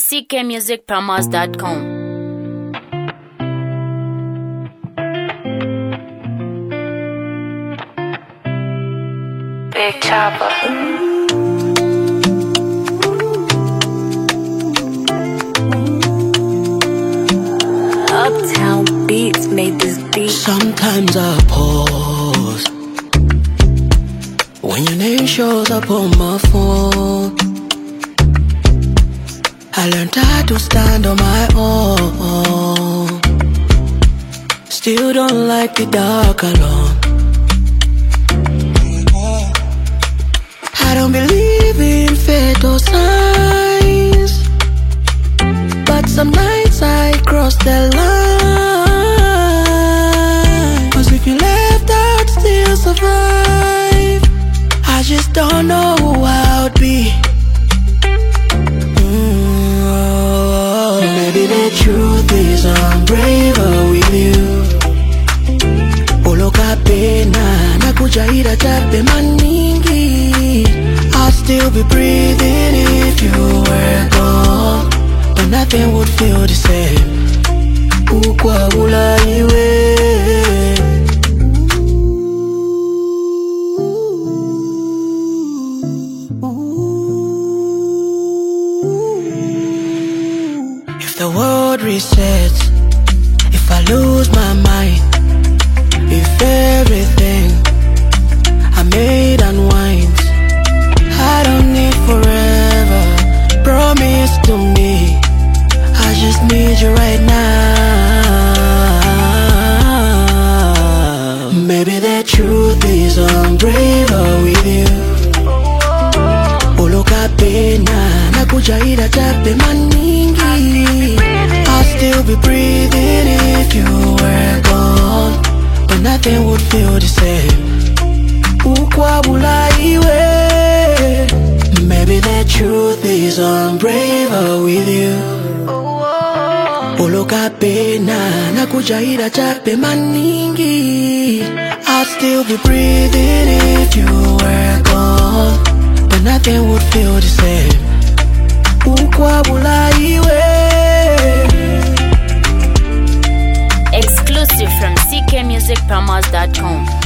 ckmusicpromos.com. Big Chopper. Uptown Beats made this beat. Sometimes I pause when your name shows up on my phone. I learned how to stand on my own. Still don't like the dark alone. I don't believe in fate or signs, but some nights I cross the line. Cause if you left, I'd still survive. I just don't know who I'd be. Maybe the truth is I'm braver with you. Oloka pena nakujaira chape maningi. I'll still be breathing if you were gone, but nothing would feel the same. Ukwabula iwe. If the world resets, if I lose my mind, if everything I made unwinds, I don't need forever, promise to me, I just need you right now. Maybe the truth is I'm braver with you. Oloka pena nakujaira chape maningi. I'll still be breathing if you were gone, but nothing would feel the same. Ukwabula iwe. Maybe the truth is I'm braver with you. Oloka pena nakujaira chape maningi. I'll still be breathing if you were gone, but nothing would feel the same. Ukwabula iwe. Exclusive from ckmusicpromos.com.